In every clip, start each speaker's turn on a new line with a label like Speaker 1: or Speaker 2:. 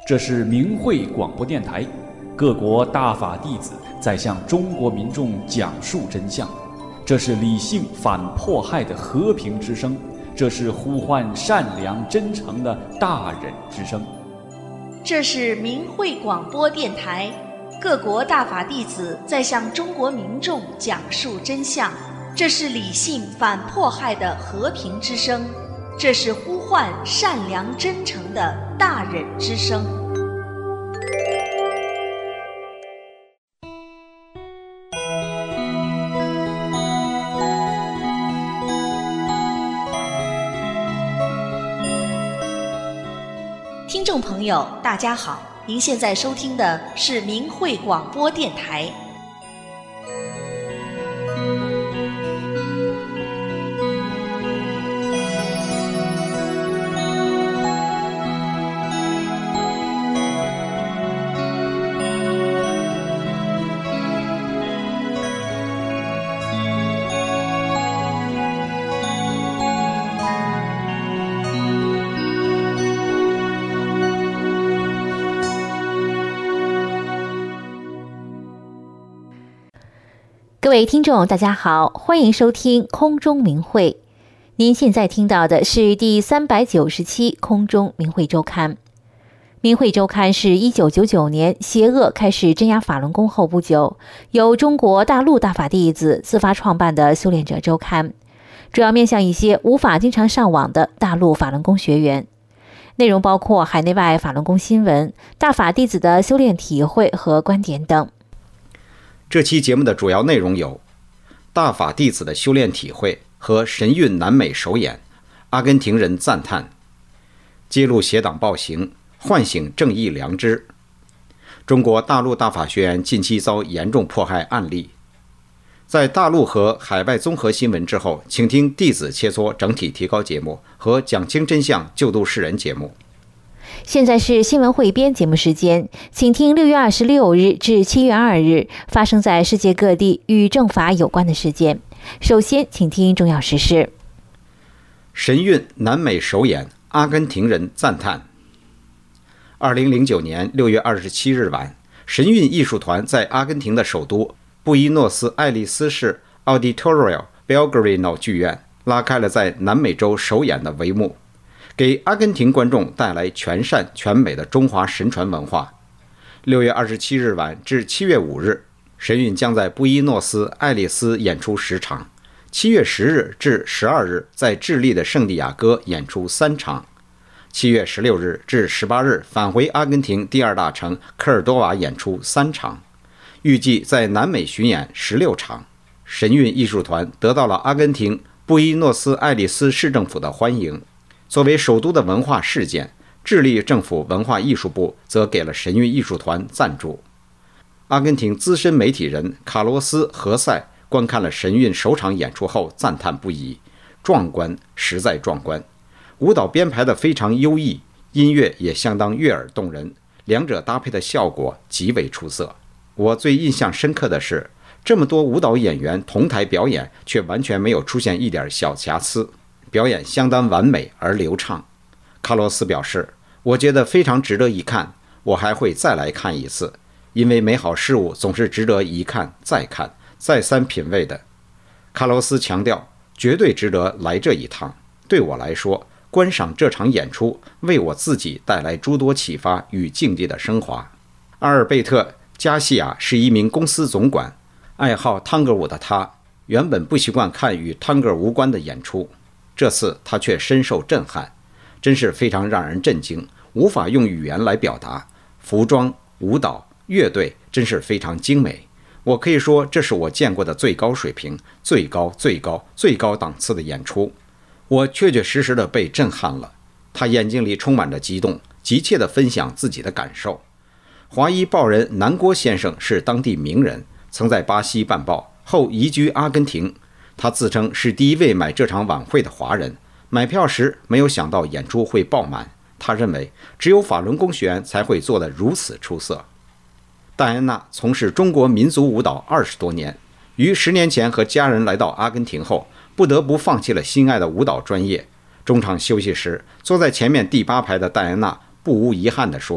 Speaker 1: 这是明慧广播电台，各国大法弟子在向中国民众讲述真相。这是理性反迫害的和平之声，这是呼唤善良真诚的大忍之声。
Speaker 2: 这是明慧广播电台，各国大法弟子在向中国民众讲述真相。这是理性反迫害的和平之声，这是呼唤善良真诚的大忍之声。听众朋友，大家好，您现在收听的是明慧广播电台。
Speaker 3: 各位听众大家好，欢迎收听空中明慧。您现在听到的是第397空中明慧周刊。明慧周刊是1999年邪恶开始镇压法轮功后不久，由中国大陆大法弟子自发创办的修炼者周刊，主要面向一些无法经常上网的大陆法轮功学员。内容包括海内外法轮功新闻、大法弟子的修炼体会和观点等。
Speaker 4: 这期节目的主要内容有大法弟子的修炼体会和神韵南美首演，阿根廷人赞叹，揭露邪党暴行，唤醒正义良知，中国大陆大法学员近期遭严重迫害案例。在大陆和海外综合新闻之后，请听弟子切磋整体提高节目和讲清真相救度世人节目。
Speaker 3: 现在是新闻汇编节目时间，请听6月26日至7月2日发生在世界各地与正法有关的事件。首先，请听重要时事。
Speaker 4: 神韵南美首演，阿根廷人赞叹。2009年6月27日晚，神韵艺术团在阿根廷的首都布宜诺斯艾利斯市 Auditorio Belgrano 剧院拉开了在南美洲首演的帷幕，给阿根廷观众带来全善全美的中华神传文化。6月27日晚至7月5日，神韵将在布宜诺斯艾利斯演出10场，7月10日至12日在智利的圣地亚哥演出3场，7月16日至18日返回阿根廷第二大城科尔多瓦演出3场，预计在南美巡演16场。神韵艺术团得到了阿根廷布宜诺斯艾利斯市政府的欢迎。作为首都的文化事件，智利政府文化艺术部则给了神韵艺术团赞助。阿根廷资深媒体人卡洛斯·何塞观看了神韵首场演出后赞叹不已，壮观，实在壮观。舞蹈编排得非常优异，音乐也相当悦耳动人，两者搭配的效果极为出色。我最印象深刻的是，这么多舞蹈演员同台表演，却完全没有出现一点小瑕疵，表演相当完美而流畅。卡洛斯表示，我觉得非常值得一看，我还会再来看一次，因为美好事物总是值得一看再看再三品味的。卡洛斯强调，绝对值得来这一趟。对我来说，观赏这场演出为我自己带来诸多启发与境界的升华。阿尔贝特·加西亚是一名公司总管，爱好探戈舞的他原本不习惯看与探戈无关的演出，这次他却深受震撼，真是非常让人震惊，无法用语言来表达。服装、舞蹈、乐队真是非常精美，我可以说这是我见过的最高水平、最高档次的演出。我确确实实的被震撼了。他眼睛里充满着激动，急切地分享自己的感受。华裔报人南郭先生是当地名人，曾在巴西办报，后移居阿根廷。他自称是第一位买这场晚会的华人，买票时没有想到演出会爆满。他认为只有法轮功学员才会做得如此出色。戴安娜从事中国民族舞蹈20多年，于10年前和家人来到阿根廷后，不得不放弃了心爱的舞蹈专业。中场休息时，坐在前面第8排的戴安娜不无遗憾地说，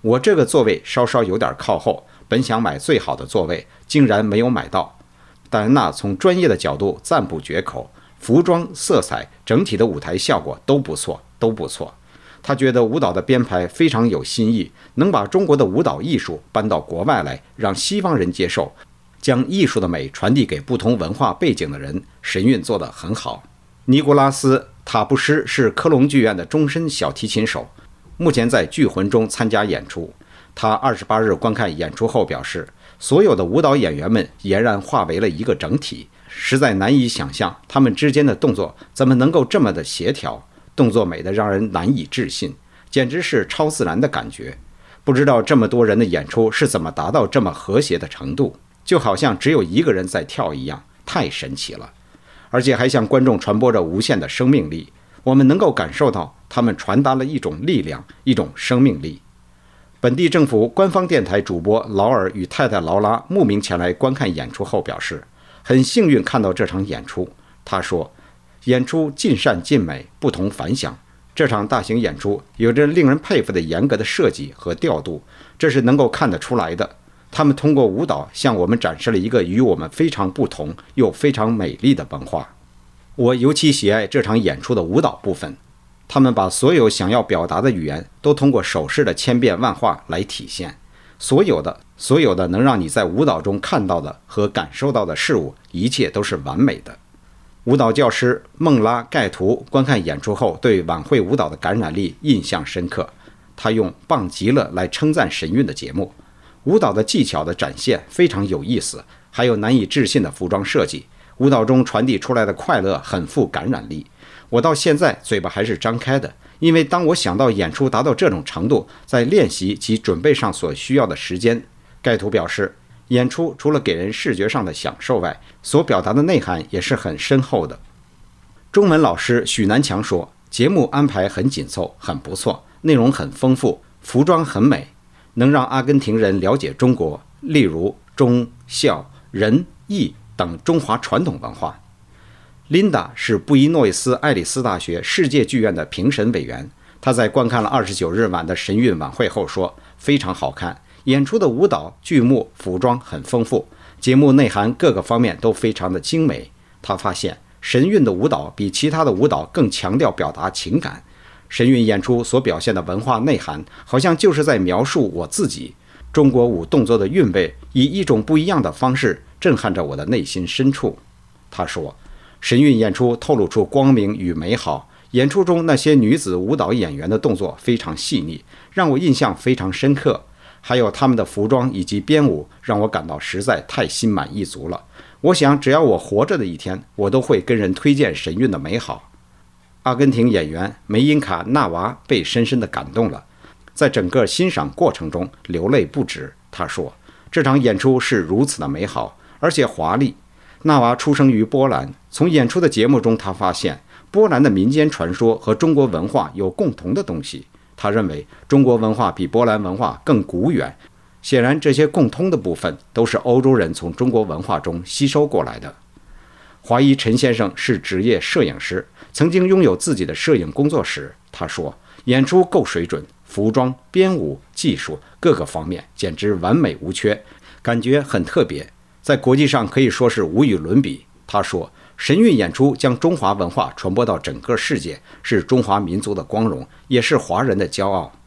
Speaker 4: 我这个座位稍稍有点靠后，本想买最好的座位，竟然没有买到。戴安娜从专业的角度赞不绝口，服装、色彩、整体的舞台效果都不错，都不错。她觉得舞蹈的编排非常有新意，能把中国的舞蹈艺术搬到国外来，让西方人接受，将艺术的美传递给不同文化背景的人，神韵做得很好。尼古拉斯·塔布施是科隆剧院的终身小提琴手，目前在剧魂中参加演出。他28日观看演出后表示，所有的舞蹈演员们俨然化为了一个整体，实在难以想象他们之间的动作怎么能够这么的协调，动作美得让人难以置信，简直是超自然的感觉。不知道这么多人的演出是怎么达到这么和谐的程度，就好像只有一个人在跳一样，太神奇了。而且还向观众传播着无限的生命力，我们能够感受到他们传达了一种力量，一种生命力。本地政府官方电台主播劳尔与太太劳拉慕名前来观看演出后表示，很幸运看到这场演出。他说，演出尽善尽美，不同凡响。这场大型演出有着令人佩服的严格的设计和调度，这是能够看得出来的。他们通过舞蹈向我们展示了一个与我们非常不同又非常美丽的文化。我尤其喜爱这场演出的舞蹈部分，他们把所有想要表达的语言都通过手势的千变万化来体现，所有的能让你在舞蹈中看到的和感受到的事物，一切都是完美的。舞蹈教师孟拉盖图观看演出后对晚会舞蹈的感染力印象深刻，他用棒极了来称赞神韵的节目。舞蹈的技巧的展现非常有意思，还有难以置信的服装设计，舞蹈中传递出来的快乐很富感染力。我到现在嘴巴还是张开的，因为当我想到演出达到这种程度，在练习及准备上所需要的时间，盖图表示，演出除了给人视觉上的享受外，所表达的内涵也是很深厚的。中文老师许南强说，节目安排很紧凑，很不错，内容很丰富，服装很美，能让阿根廷人了解中国，例如忠、孝、仁、义等中华传统文化。琳达是布宜诺斯艾利斯大学世界剧院的评审委员，她在观看了29日晚的神韵晚会后说，非常好看，演出的舞蹈、剧目、服装很丰富，节目内涵各个方面都非常的精美。她发现神韵的舞蹈比其他的舞蹈更强调表达情感，神韵演出所表现的文化内涵，好像就是在描述我自己。中国舞动作的韵味以一种不一样的方式震撼着我的内心深处。他说，神韵演出透露出光明与美好，演出中那些女子舞蹈演员的动作非常细腻，让我印象非常深刻。还有他们的服装以及编舞，让我感到实在太心满意足了。我想只要我活着的一天，我都会跟人推荐神韵的美好。阿根廷演员梅因卡纳娃被深深地感动了，在整个欣赏过程中流泪不止。他说，这场演出是如此的美好，而且华丽。纳娃出生于波兰，从演出的节目中他发现波兰的民间传说和中国文化有共同的东西。他认为中国文化比波兰文化更古远，显然这些共通的部分都是欧洲人从中国文化中吸收过来的。华裔陈先生是职业摄影师，曾经拥有自己的摄影工作室。他说，演出够水准，服装、编舞、技术各个方面简直完美无缺，感觉很特别，在国际上可以说是无与伦比。他说，神韵演出将中华文化传播到整个世界，是中华民族的光荣，也是华人的骄傲。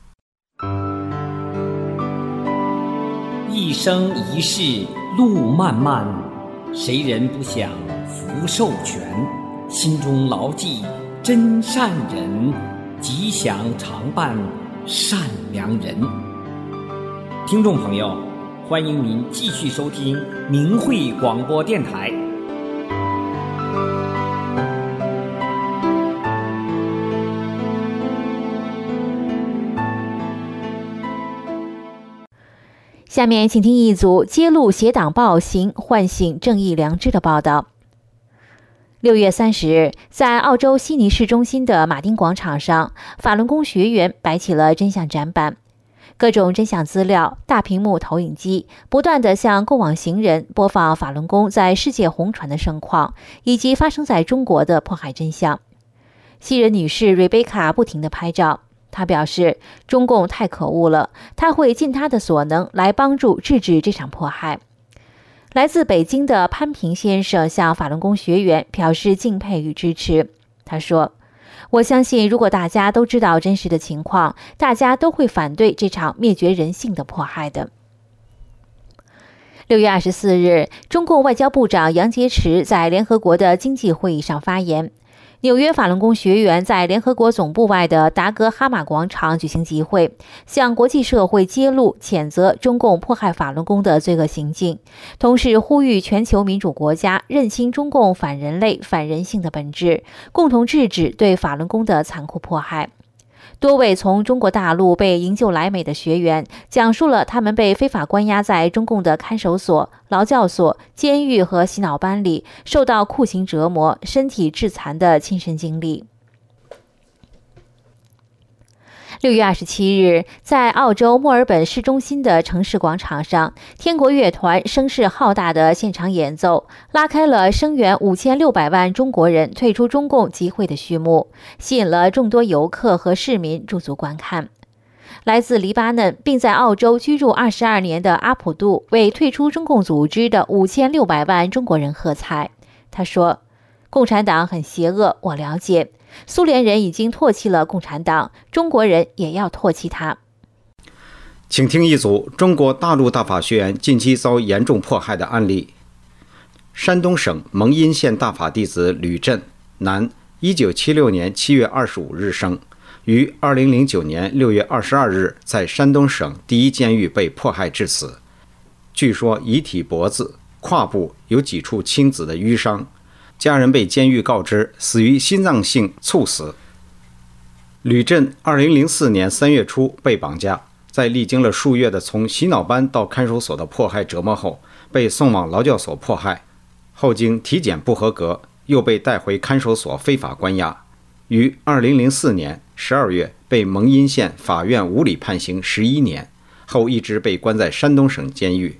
Speaker 5: 一生一世路漫漫，谁人不想福寿全？心中牢记真善人，吉祥常伴善良人。听众朋友，欢迎您继续收听明慧广播电台。
Speaker 3: 下面请听一组揭露邪党暴行、唤醒正义良知的报道。6月30日，在澳洲悉尼市中心的马丁广场上，法轮功学员摆起了真相展板，各种真相资料、大屏幕投影机不断地向过往行人播放法轮功在世界红传的盛况，以及发生在中国的迫害真相。西人女士瑞贝卡不停地拍照， 他表示，中共太可恶了，他会尽他的所能来帮助制止这场迫害。来自北京的潘平先生向法轮功学员表示敬佩与支持。他说，我相信如果大家都知道真实的情况，大家都会反对这场灭绝人性的迫害的。6月24日，中共外交部长杨洁篪在联合国的经济会议上发言。纽约法轮功学员在联合国总部外的达格哈马广场举行集会，向国际社会揭露谴责中共迫害法轮功的罪恶行径，同时呼吁全球民主国家认清中共反人类、反人性的本质，共同制止对法轮功的残酷迫害。多位从中国大陆被营救来美的学员讲述了他们被非法关押在中共的看守所、劳教所、监狱和洗脑班里，受到酷刑折磨、身体致残的亲身经历。6月27日，在澳洲墨尔本市中心的城市广场上，天国乐团声势浩大的现场演奏，拉开了声援5600万中国人退出中共集会的序幕，吸引了众多游客和市民驻足观看。来自黎巴嫩并在澳洲居住22年的阿普杜为退出中共组织的5600万中国人喝彩。他说，共产党很邪恶，我了解。苏联人已经唾弃了共产党，中国人也要唾弃他。
Speaker 4: 请听一组中国大陆大法学员近期遭严重迫害的案例。山东省蒙阴县大法弟子吕震，男，1976年7月25日生，于2009年6月22日在山东省第一监狱被迫害致死。据说遗体脖子、胯部有几处青紫的淤伤，家人被监狱告知死于心脏性猝死。吕震2004年3月初被绑架，在历经了数月的从洗脑班到看守所的迫害折磨后，被送往劳教所迫害，后经体检不合格，又被带回看守所非法关押，于2004年12月被蒙阴县法院无理判刑11年，后一直被关在山东省监狱。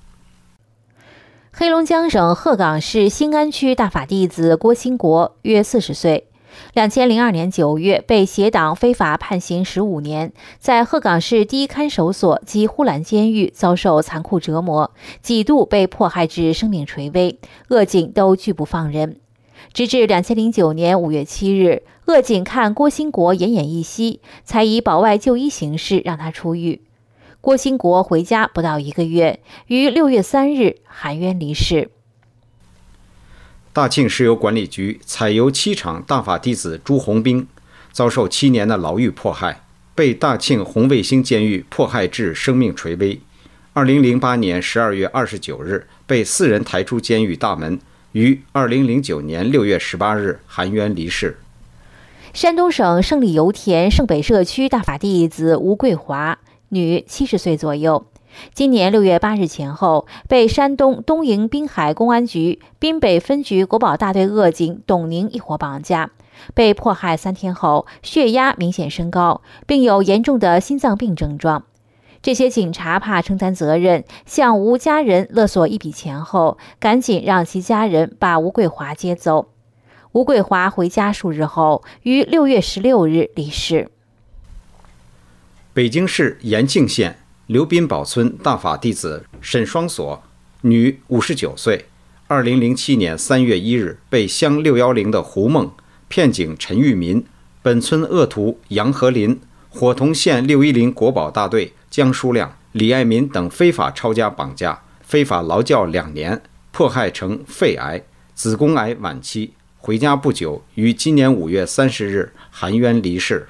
Speaker 3: 黑龙江省鹤岗市新安区大法弟子郭兴国，约40岁，2002年9月被协党非法判刑15年，在鹤岗市第一看守所及呼兰监狱遭受残酷折磨，几度被迫害至生命垂危，恶警都拒不放人。直至2009年5月7日，恶警看郭兴国奄奄一息，才以保外就医形式让他出狱。郭兴国回家不到1个月，于6月3日含冤离世。
Speaker 4: 大庆石油管理局采油7厂大法弟子朱红兵遭受7年的牢狱迫害，被大庆红卫星监狱迫害至生命垂危。2008年12月29日被4人抬出监狱大门，于2009年6月18日含冤离世。
Speaker 3: 山东省胜利油田胜北社区大法弟子吴桂华，女，70岁左右，今年6月8日前后被山东东营滨海公安局滨北分局国保大队恶警董宁一伙绑架，被迫害3天后血压明显升高，并有严重的心脏病症状。这些警察怕承担责任，向吴家人勒索一笔钱后，赶紧让其家人把吴桂华接走。吴桂华回家数日后，于6月16日离世。
Speaker 4: 北京市延庆县刘滨堡村大法弟子沈双锁，女，59岁，2007年3月1日被乡610的胡梦、骗警陈玉民、本村恶徒杨和林、伙同县610国保大队江书亮、李爱民等非法抄家绑架，非法劳教2年，迫害成肺癌、子宫癌晚期，回家不久，于今年5月30日含冤离世。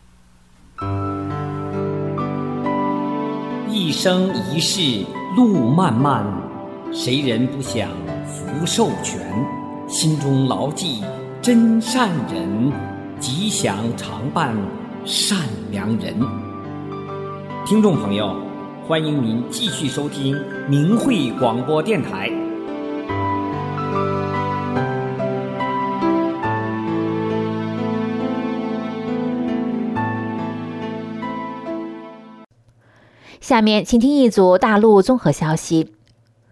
Speaker 5: 一生一世路漫漫，谁人不想福寿全？心中牢记真善人，吉祥常伴善良人。听众朋友，欢迎您继续收听明慧广播电台。
Speaker 3: 下面请听一组大陆综合消息。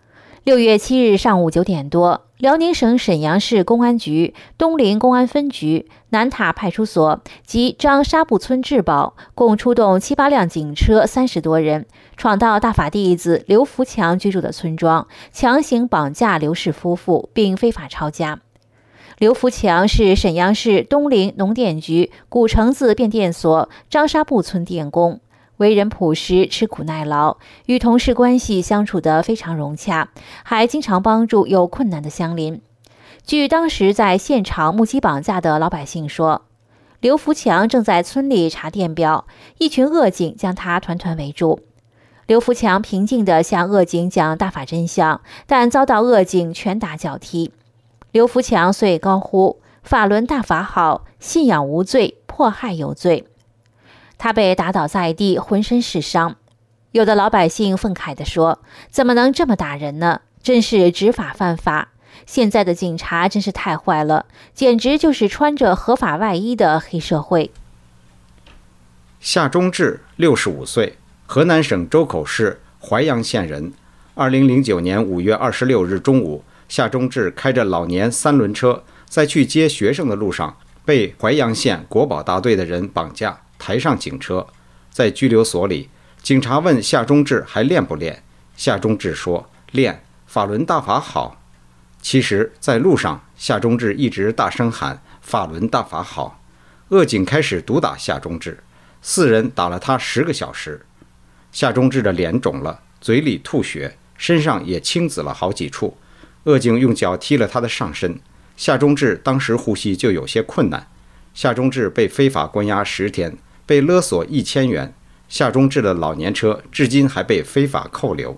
Speaker 3: 6月7日上午9点多，辽宁省沈阳市公安局东陵公安分局、南塔派出所及张沙布村治保共出动7、8辆警车30多人，闯到大法弟子刘福强居住的村庄，强行绑架刘氏夫妇，并非法抄家。刘福强是沈阳市东陵农电局古城子变电所张沙布村电工，为人朴实，吃苦耐劳，与同事关系相处得非常融洽，还经常帮助有困难的乡邻。据当时在现场目击绑架的老百姓说，刘福强正在村里查电表，一群恶警将他团团围住。刘福强平静地向恶警讲大法真相，但遭到恶警拳打脚踢。刘福强遂高呼法轮大法好，信仰无罪，迫害有罪。他被打倒在地，浑身是伤。有的老百姓愤慨地说，怎么能这么打人呢？真是执法犯法，现在的警察真是太坏了，简直就是穿着合法外衣的黑社会。
Speaker 4: 夏忠志65岁，河南省周口市淮阳县人。2009年5月26日中午，夏忠志开着老年3轮车，在去接学生的路上，被淮阳县国保大队的人绑架，抬上警车。在拘留所里，警察问夏忠志还练不练？夏忠志说练，法轮大法好。其实在路上，夏忠志一直大声喊法轮大法好。恶警开始毒打夏忠志，4人打了他10个小时。夏忠志的脸肿了，嘴里吐血，身上也青紫了好几处。恶警用脚踢了他的上身，夏忠志当时呼吸就有些困难。夏忠志被非法关押10天，被勒索1000元。夏忠志的老年车至今还被非法扣留。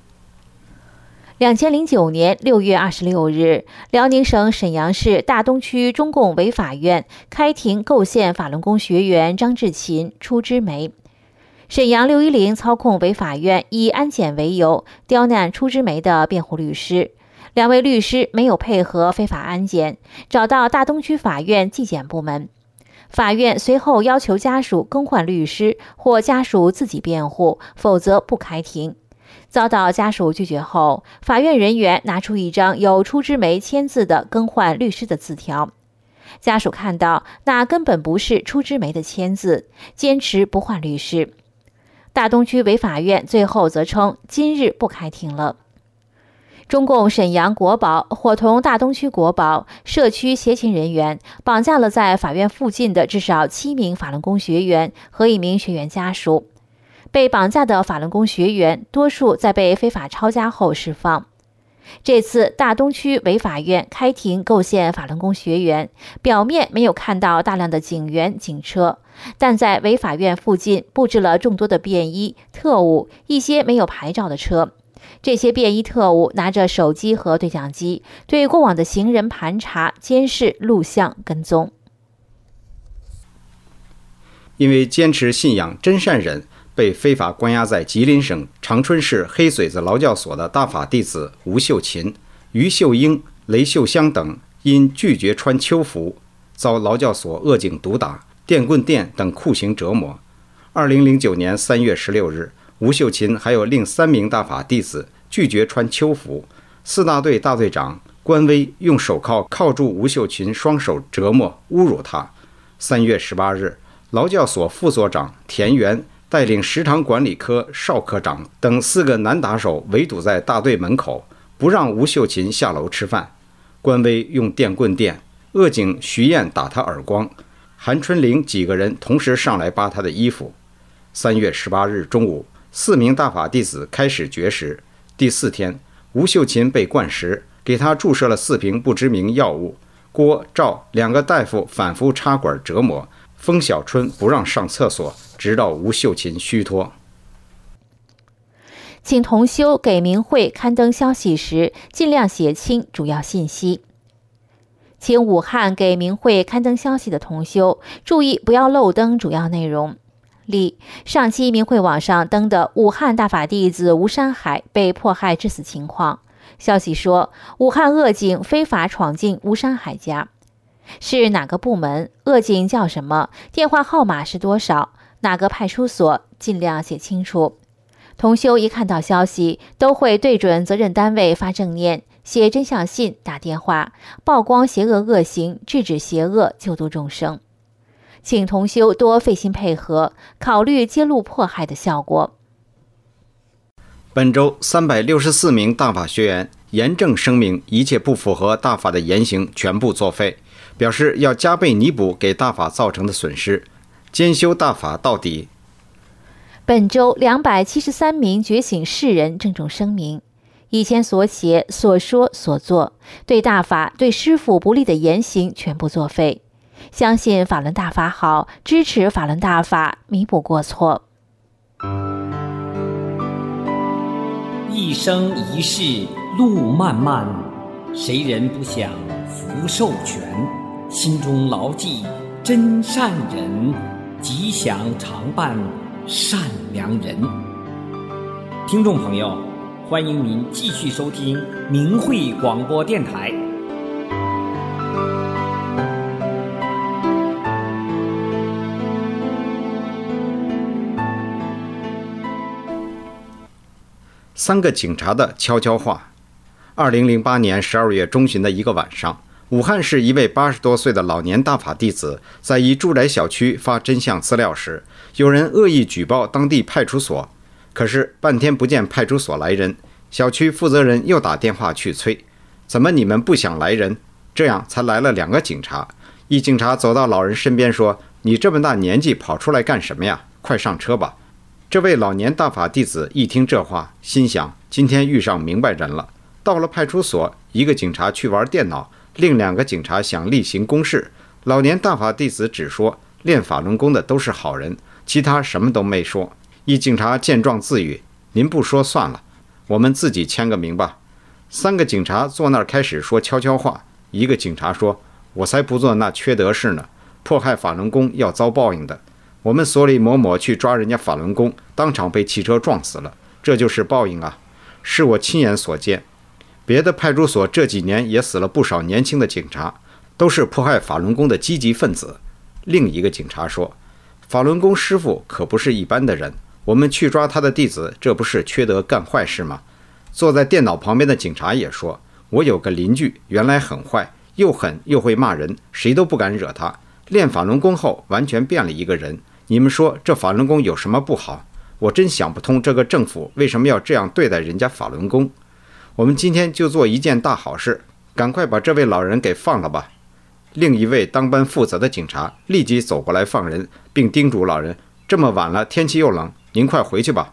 Speaker 3: 2009年6月26日，辽宁省沈阳市大东区中共委法院开庭构陷法轮功学员张志勤、初枝梅。沈阳610操控委法院以安检为由刁难初枝梅的辩护律师，2位律师没有配合非法安检，找到大东区法院纪检部门。法院随后要求家属更换律师或家属自己辩护，否则不开庭。遭到家属拒绝后，法院人员拿出一张有初枝梅签字的更换律师的字条。家属看到那根本不是初枝梅的签字，坚持不换律师。大东区委法院最后则称今日不开庭了。中共沈阳国保伙同大东区国保社区协勤人员绑架了在法院附近的至少7名法轮功学员和1名学员家属。被绑架的法轮功学员多数在被非法抄家后释放。这次大东区委法院开庭构陷法轮功学员，表面没有看到大量的警员、警车，但在委法院附近布置了众多的便衣、特务、一些没有牌照的车。这些便衣特务拿着手机和对讲机，对过往的行人盘查、监视、录像、跟踪。
Speaker 4: 因为坚持信仰真善忍，被非法关押在吉林省长春市黑水子劳教所的大法弟子吴秀琴、于秀英、雷秀香等，因拒绝穿秋服，遭劳教所恶警毒打、电棍电等酷刑折磨。2009年3月16日，吴秀琴还有另3名大法弟子拒绝穿秋服，4大队大队长关威用手铐铐住吴秀琴双手折磨侮辱他。3月18日，劳教所副所长田元带领食堂管理科邵科长等4个男打手围堵在大队门口，不让吴秀琴下楼吃饭。关威用电棍电，恶警徐燕打他耳光，韩春玲几个人同时上来扒他的衣服。3月18日中午，4名大法弟子开始绝食。第4天，吴秀琴被灌食，给他注射了4瓶不知名药物。郭、赵2个大夫反复插管折磨，封小春不让上厕所，直到吴秀琴虚脱。
Speaker 3: 请同修给明慧刊登消息时，尽量写清主要信息。请武汉给明慧刊登消息的同修注意不要漏登主要内容。例：上期明慧网上登的武汉大法弟子吴山海被迫害致死情况，消息说武汉恶警非法闯进吴山海家，是哪个部门？恶警叫什么？电话号码是多少？哪个派出所？尽量写清楚。 同修一看到消息，都会对准责任单位发正念，写真相信，打电话曝光邪恶恶行，制止邪恶，救度众生。请同修多费心配合，考虑揭露迫害的效果。
Speaker 4: 本周364名大法学员严正声明，一切不符合大法的言行全部作废，表示要加倍弥补给大法造成的损失，兼修大法到底。
Speaker 3: 本周273名觉醒世人郑重声明，以前所写、所说、所做，对大法、对师父不利的言行全部作废，相信法轮大法好，支持法轮大法，弥补过错。
Speaker 5: 一生一世路漫漫，谁人不想福寿全？心中牢记真善人，吉祥常伴善良人。听众朋友，欢迎您继续收听明慧广播电台。
Speaker 4: 3个警察的悄悄话。2008年12月中旬的一个晚上，武汉市一位80多岁的老年大法弟子在一住宅小区发真相资料时，有人恶意举报当地派出所，可是半天不见派出所来人，小区负责人又打电话去催，怎么你们不想来人？这样才来了2个警察。一警察走到老人身边说，你这么大年纪跑出来干什么呀？快上车吧。这位老年大法弟子一听这话，心想今天遇上明白人了。到了派出所，一个警察去玩电脑，另2个警察想例行公事。老年大法弟子只说练法轮功的都是好人，其他什么都没说。一警察见状自语，您不说算了，我们自己签个名吧。3个警察坐那儿开始说悄悄话。一个警察说，我才不做那缺德事呢，迫害法轮功要遭报应的。我们所里某某去抓人家法轮功，当场被汽车撞死了，这就是报应啊！是我亲眼所见。别的派出所这几年也死了不少年轻的警察，都是迫害法轮功的积极分子。另一个警察说，法轮功师傅可不是一般的人，我们去抓他的弟子，这不是缺德干坏事吗？坐在电脑旁边的警察也说，我有个邻居原来很坏，又狠又会骂人，谁都不敢惹他，练法轮功后完全变了一个人。你们说这法轮功有什么不好？我真想不通这个政府为什么要这样对待人家法轮功。我们今天就做一件大好事，赶快把这位老人给放了吧。另一位当班负责的警察立即走过来放人，并叮嘱老人，这么晚了，天气又冷，您快回去吧。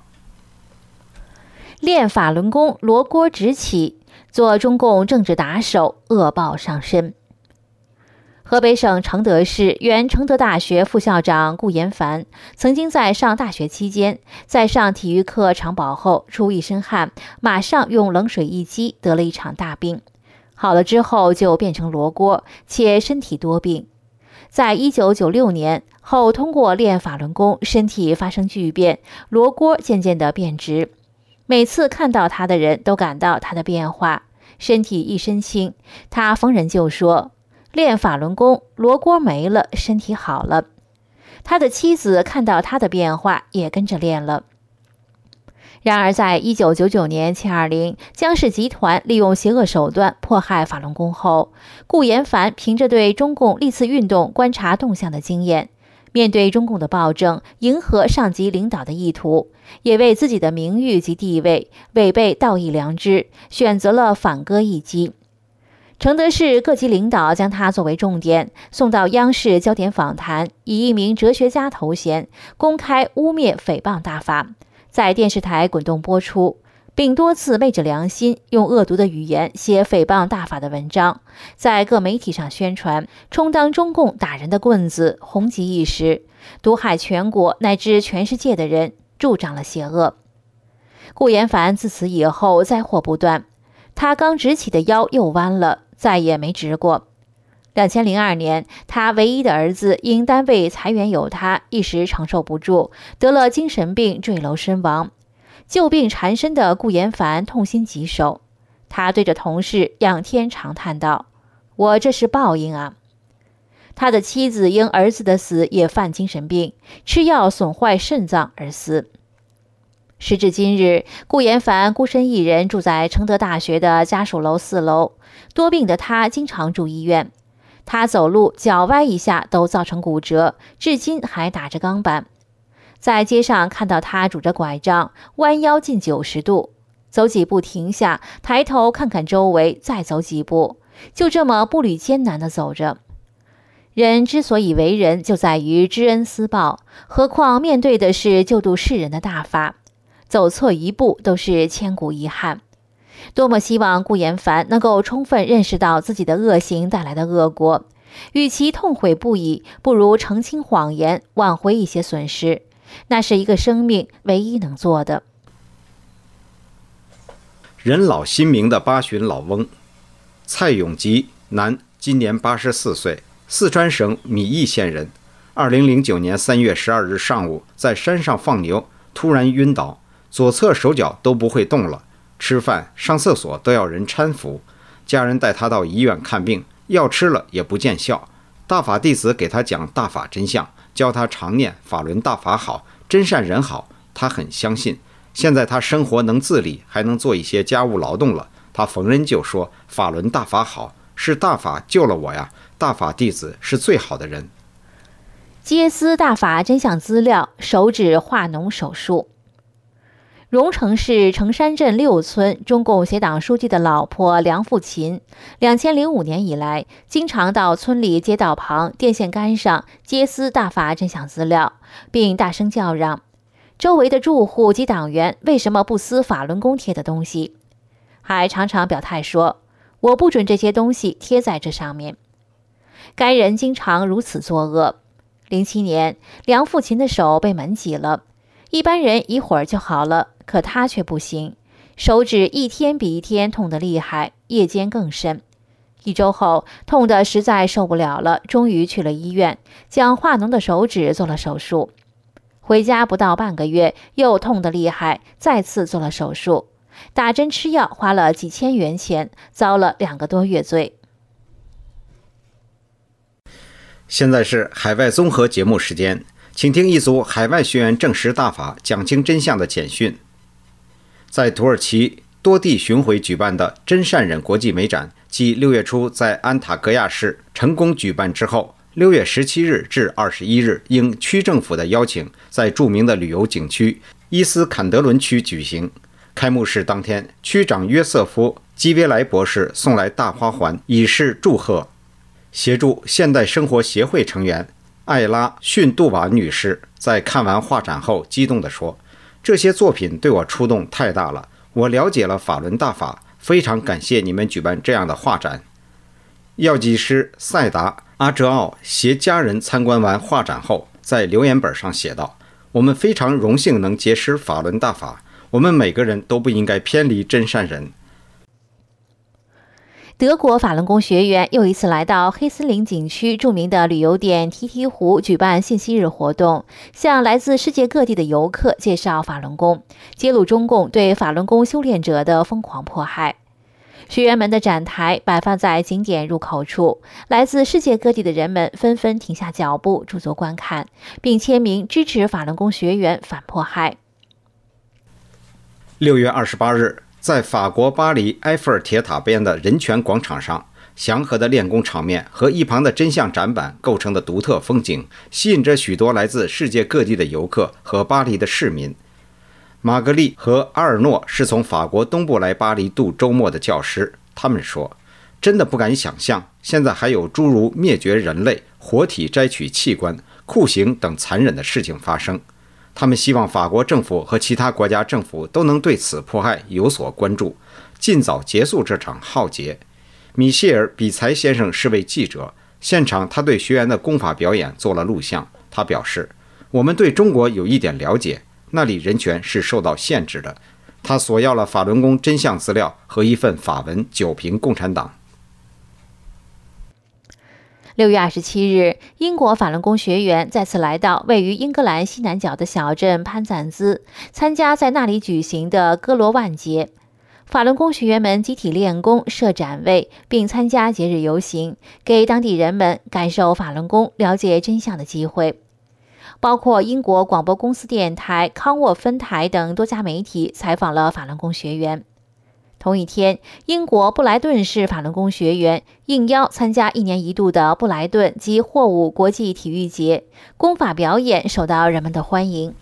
Speaker 3: 练法轮功罗锅直起，做中共政治打手，恶报上身。河北省承德市原承德大学副校长顾延凡曾经在上大学期间，在上体育课长跑后出一身汗，马上用冷水一激，得了一场大病。好了之后就变成罗锅，且身体多病。在1996年后，通过练法轮功，身体发生巨变，罗锅渐渐地变直。每次看到他的人都感到他的变化，身体一身轻。他逢人就说，练法轮功，罗锅没了，身体好了。他的妻子看到他的变化，也跟着练了。然而在1999年720江氏集团利用邪恶手段迫害法轮功后，顾延凡凭着对中共历次运动观察动向的经验，面对中共的暴政，迎合上级领导的意图，也为自己的名誉及地位违背道义良知，选择了反戈一击。承德市各级领导将他作为重点，送到央视焦点访谈，以一名哲学家头衔公开污蔑诽谤大法，在电视台滚动播出，并多次昧着良心用恶毒的语言写诽谤大法的文章，在各媒体上宣传，充当中共打人的棍子，红极一时，毒害全国乃至全世界的人，助长了邪恶。顾延凡自此以后灾祸不断，他刚直起的腰又弯了，再也没直过。2002年，他唯一的儿子因单位裁员有他，一时承受不住，得了精神病，坠楼身亡。旧病缠身的顾延凡痛心疾首，他对着同事仰天长叹道：“我这是报应啊！”他的妻子因儿子的死也犯精神病，吃药损坏肾脏而死。 时至今日，顾延凡孤身一人住在承德大学的家属楼4楼，多病的他经常住医院。他走路脚歪一下都造成骨折，至今还打着钢板。在街上看到他拄着拐杖，弯腰近90度，走几步停下，抬头看看周围，再走几步，就这么步履艰难地走着。人之所以为人，就在于知恩思报，何况面对的是救度世人的大法，走错一步都是千古遗憾。多么希望顾延凡能够充分认识到自己的恶行带来的恶果，与其痛悔不已，不如澄清谎言，挽回一些损失，那是一个生命唯一能做的。
Speaker 4: 人老心明的八旬老翁蔡永吉，男，今年84岁，四川省米易县人。2009年3月12日上午，在山上放牛，突然晕倒，左侧手脚都不会动了，吃饭、上厕所都要人搀扶。家人带他到医院看病，药吃了也不见效。大法弟子给他讲大法真相，教他常念法轮大法好，真善人好，他很相信。现在他生活能自理，还能做一些家务劳动了。他逢人就说法轮大法好，是大法救了我呀，大法弟子是最好的人。
Speaker 3: 揭思大法真相资料，手指化脓手术。荣成市成山镇6村中共协党书记的老婆梁富琴，2005年以来，经常到村里街道旁、电线杆上揭思大法真相资料，并大声叫嚷：周围的住户及党员为什么不撕法轮功贴的东西？还常常表态说：我不准这些东西贴在这上面。该人经常如此作恶。07年，梁富琴的手被门挤了，一般人一会儿就好了，可他却不行，手指一天比一天痛得厉害，夜间更甚。1周后，痛得实在受不了了，终于去了医院，将化脓的手指做了手术。回家不到半个月，又痛得厉害，再次做了手术，打针吃药花了几千元钱，遭了2个多月罪。
Speaker 4: 现在是海外综合节目时间，请听一组海外学员证实大法、讲清真相的简讯。在土耳其多地巡回举办的真善忍国际美展，继6月初在安塔格亚市成功举办之后，6月17日至21日应区政府的邀请，在著名的旅游景区伊斯坎德伦区举行。开幕式当天，区长约瑟夫·基维莱博士送来大花环以示祝贺。协助现代生活协会成员艾拉·逊杜瓦女士在看完画展后激动地说：这些作品对我触动太大了，我了解了法轮大法，非常感谢你们举办这样的画展。药剂师塞达·阿哲奥携家人参观完画展后，在留言本上写道：我们非常荣幸能结识法轮大法，我们每个人都不应该偏离真善人。
Speaker 3: 德国法轮功学员又一次来到黑森林景区著名的旅游点提提湖举办信息日活动，向来自世界各地的游客介绍法轮功，揭露中共对法轮功修炼者的疯狂迫害。学员们的展台摆放在景点入口处，来自世界各地的人们纷纷停下脚步驻足观看，并签名支持法轮功学员反迫害。
Speaker 4: 6月28日，在法国巴黎埃菲尔铁塔边的人权广场上，祥和的练功场面和一旁的真相展板构成的独特风景，吸引着许多来自世界各地的游客和巴黎的市民。玛格丽和阿尔诺是从法国东部来巴黎度周末的教师，他们说：真的不敢想象，现在还有诸如灭绝人类、活体摘取器官、酷刑等残忍的事情发生。他们希望法国政府和其他国家政府都能对此迫害有所关注，尽早结束这场浩劫。米歇尔·比才先生是位记者，现场他对学员的功法表演做了录像。他表示：我们对中国有一点了解，那里人权是受到限制的。他索要了法轮功真相资料和一份法文九评共产党。
Speaker 3: 6月27日，英国法轮功学员再次来到位于英格兰西南角的小镇潘赞兹，参加在那里举行的戈罗万节。法轮功学员们集体练功、设展位，并参加节日游行，给当地人们感受法轮功、了解真相的机会。 包括英国广播公司电台、康沃分台等多家媒体采访了法轮功学员。同一天，英国布莱顿市法轮功学员应邀参加1年1度的布莱顿及霍伍国际体育节，功法表演受到人们的欢迎。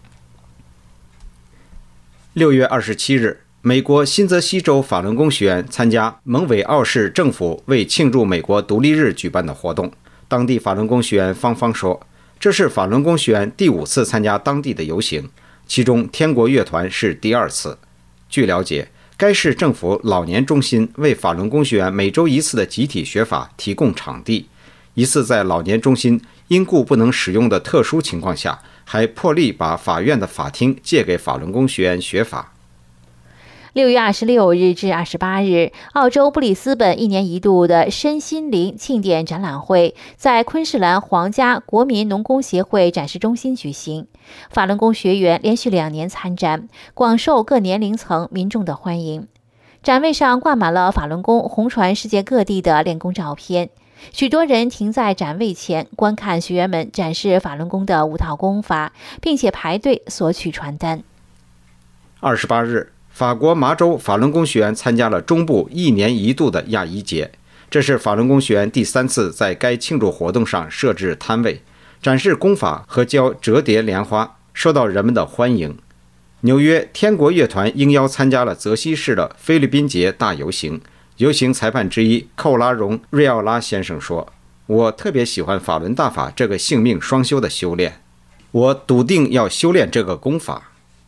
Speaker 4: 6月27日，美国新泽西州法轮功学员参加蒙韦奥市政府为庆祝美国独立日举办的活动。当地法轮功学员芳芳说，这是法轮功学员第5次参加当地的游行，其中天国乐团是第2次。据了解，该市政府老年中心为法轮功学员每周1次的集体学法提供场地，一次在老年中心因故不能使用的特殊情况下，还破例把法院的法庭借给法轮功学员学法。
Speaker 3: 6月26日至28日，澳洲布里斯本1年1度的身心灵庆典展览会在昆士兰皇家国民农工协会展示中心举行。法轮功学员连续2年参展，广受各年龄层民众的欢迎。展位上挂满了法轮功红传世界各地的练功照片，许多人停在展位前观看学员们展示法轮功的5套功法，并且排队索取传单。
Speaker 4: 28日，法国麻州法轮功学员参加了中部1年1度的亚裔节，这是法轮功学员第3次在该庆祝活动上设置摊位，展示功法和教折叠莲花，受到人们的欢迎。纽约天国乐团应邀参加了泽西市的菲律宾节大游行，游行裁判之一寇拉荣·瑞奥拉先生说，我特别喜欢法轮大法这个性命双修的修炼，我笃定要修炼这个功法。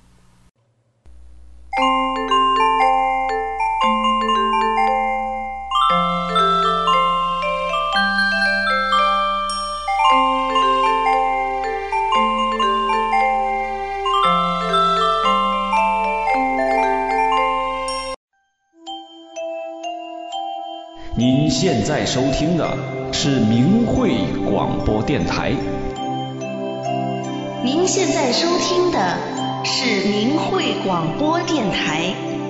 Speaker 1: 您现在收听的是明慧广播电台。
Speaker 2: 您现在收听的是明慧广播电台。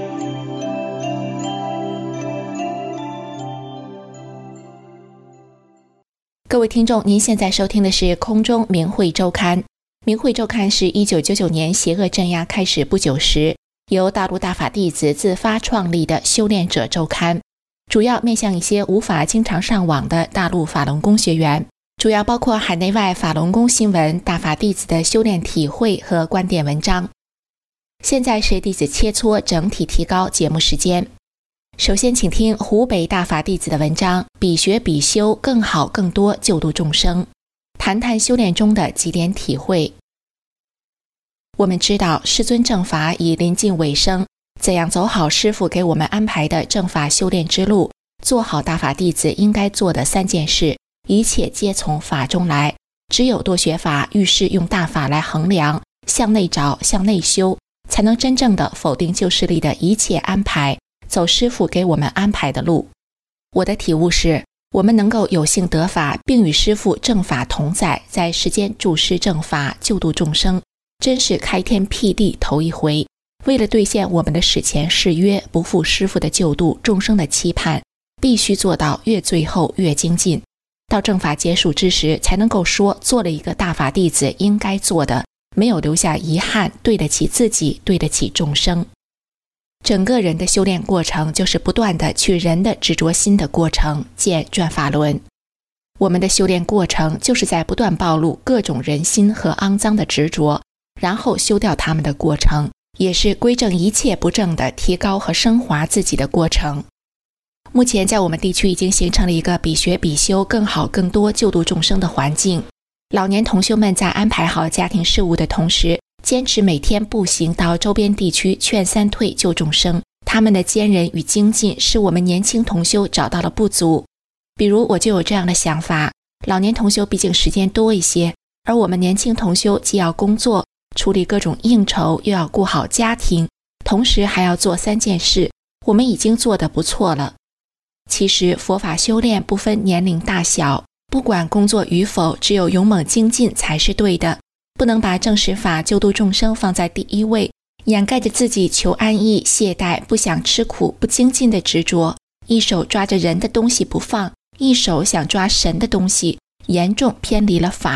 Speaker 6: 各位听众，您现在收听的是空中明慧周刊。明慧周刊是1999年邪恶镇压开始不久时，由大陆大法弟子自发创立的修炼者周刊，主要面向一些无法经常上网的大陆法轮功学员，主要包括海内外法轮功新闻、大法弟子的修炼体会和观点文章。现在是弟子切磋整体提高节目时间。首先请听湖北大法弟子的文章，比学比修，更好更多救度众生，谈谈修炼中的几点体会。我们知道师尊正法已临近尾声，怎样走好师父给我们安排的正法修炼之路，做好大法弟子应该做的3件事，一切皆从法中来。只有多学法，遇事用大法来衡量，向内找，向内修，才能真正的否定旧势力的一切安排，走师父给我们安排的路。我的体悟是，我们能够有幸得法，并与师父正法同在，在世间助师正法，救度众生，真是开天辟地头一回。为了兑现我们的史前誓约，不负师父的救度众生的期盼，必须做到越最后越精进，到正法结束之时，才能够说做了一个大法弟子应该做的，没有留下遗憾，对得起自己，对得起众生。整个人的修炼过程就是不断的去人的执着心的过程，见转法轮。我们的修炼过程就是在不断暴露各种人心和肮脏的执着，然后修掉他们的过程，也是归正一切不正的提高和升华自己的过程。目前在我们地区已经形成了一个比学比修，更好更多救度众生的环境。老年同修们在安排好家庭事务的同时，坚持每天步行到周边地区劝三退救众生。他们的坚韧与精进使我们年轻同修找到了不足。比如我就有这样的想法，老年同修毕竟时间多一些，而我们年轻同修既要工作，处理各种应酬，又要顾好家庭，同时还要做3件事，我们已经做得不错了。其实佛法修炼不分年龄大小，不管工作与否，只有勇猛精进才是对的。不能把正实法救度众生放在第一位，掩盖着自己求安逸、懈怠、不想吃苦、不精进的执着，一手抓着人的东西不放，一手想抓神的东西，严重偏离了法。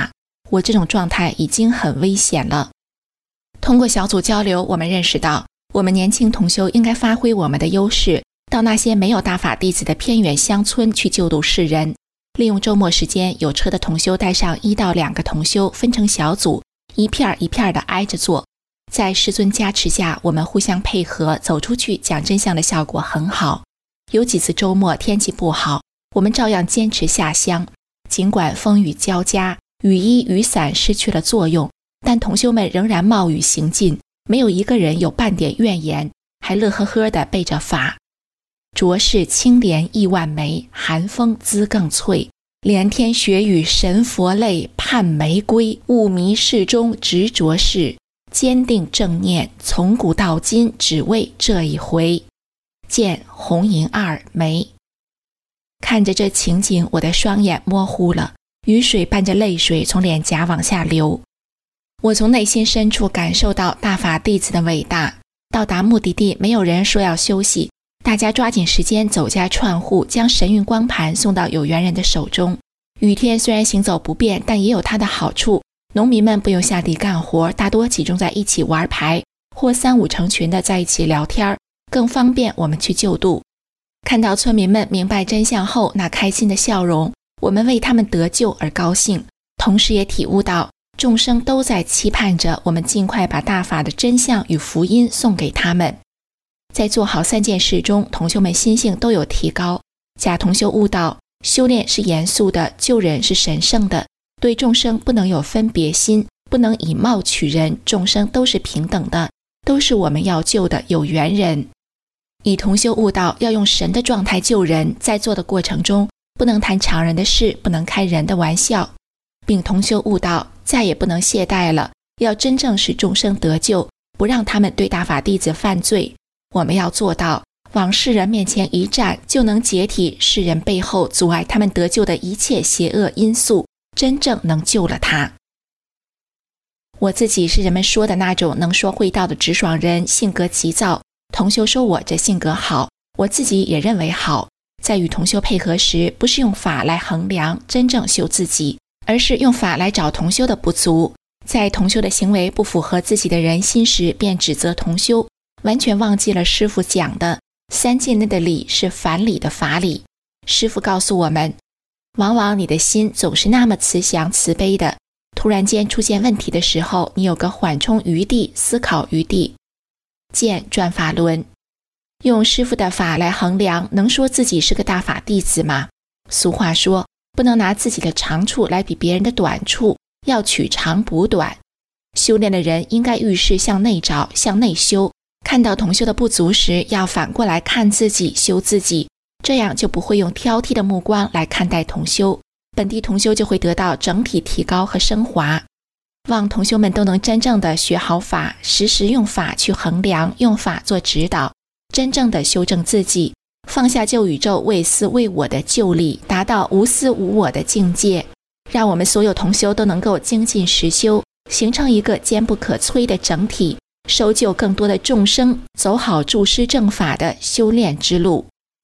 Speaker 6: 我这种状态已经很危险了。通过小组交流，我们认识到，我们年轻同修应该发挥我们的优势，到那些没有大法弟子的偏远乡村去救度世人。利用周末时间，有车的同修带上1到2个同修，分成小组，一片一片的挨着坐。在师尊加持下，我们互相配合，走出去讲真相的效果很好。有几次周末天气不好，我们照样坚持下乡，尽管风雨交加，雨衣雨伞失去了作用，但同修们仍然冒雨行进，没有一个人有半点怨言，还乐呵呵地背着法。浊世清莲亿万枚，寒风滋更翠。连天雪雨神佛泪，盼玫瑰雾迷世中执着事。坚定正念，从古到今，只为这一回。见红银2枚。看着这情景，我的双眼模糊了，雨水伴着泪水从脸颊往下流。我从内心深处感受到大法弟子的伟大。到达目的地，没有人说要休息，大家抓紧时间走家串户，将神韵光盘送到有缘人的手中。雨天虽然行走不便，但也有它的好处。农民们不用下地干活，大多集中在一起玩牌，或3、5成群的在一起聊天，更方便我们去救度。看到村民们明白真相后那开心的笑容，我们为他们得救而高兴，同时也体悟到众生都在期盼着我们尽快把大法的真相与福音送给他们。在做好3件事中，同修们心性都有提高。甲同修悟道，修炼是严肃的，救人是神圣的，对众生不能有分别心，不能以貌取人，众生都是平等的，都是我们要救的有缘人。乙同修悟道，要用神的状态救人，在做的过程中不能谈常人的事，不能开人的玩笑。丙同修悟道，再也不能懈怠了，要真正使众生得救，不让他们对大法弟子犯罪。我们要做到往世人面前一站，就能解体世人背后阻碍他们得救的一切邪恶因素，真正能救了他。我自己是人们说的那种能说会道的直爽人，性格急躁。同修说我这性格好，我自己也认为好。在与同修配合时，不是用法来衡量真正修自己，而是用法来找同修的不足。在同修的行为不符合自己的人心时，便指责同修，完全忘记了师父讲的3界内的理是反理的法理。师父告诉我们，往往你的心总是那么慈祥慈悲的，突然间出现问题的时候，你有个缓冲余地，思考余地。见转法轮。用师父的法来衡量，能说自己是个大法弟子吗？俗话说，不能拿自己的长处来比别人的短处，要取长补短。修炼的人应该遇事向内找，向内修，看到同修的不足时，要反过来看自己，修自己，这样就不会用挑剔的目光来看待同修，本地同修就会得到整体提高和升华。望同修们都能真正的学好法，时时用法去衡量，用法做指导，真正的修正自己，放下救宇宙为私为我的旧力，达到无私无我的境界。让我们所有同修都能够精进实修，形成一个坚不可摧的整体，收救更多的众生，走好助师正法的修炼之路。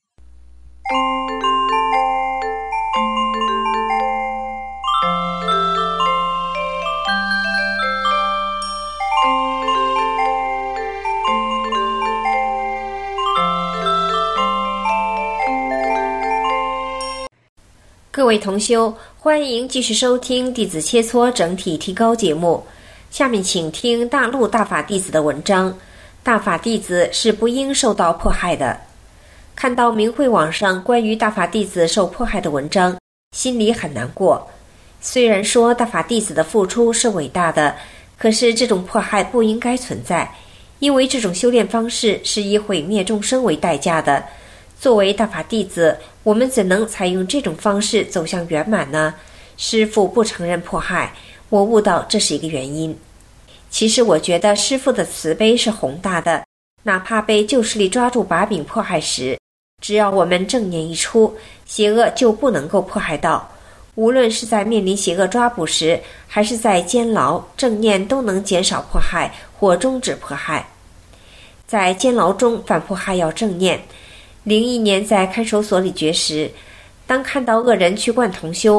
Speaker 7: 各位同修，欢迎继续收听弟子切磋整体提高节目。下面请听大陆大法弟子的文章。大法弟子是不应受到迫害的。看到明慧网上关于大法弟子受迫害的文章，心里很难过。虽然说大法弟子的付出是伟大的，可是这种迫害不应该存在，因为这种修炼方式是以毁灭众生为代价的。作为大法弟子，我们怎能采用这种方式走向圆满呢？师父不承认迫害，我悟到这是一个原因。其实我觉得师父的慈悲是宏大的，哪怕被旧势力抓住把柄迫害时，只要我们正念一出，邪恶就不能够迫害到。无论是在面临邪恶抓捕时，还是在监牢，正念都能减少迫害或终止迫害。在监牢中反迫害要正念。01年在看守所里绝食，当看到恶人去灌同修，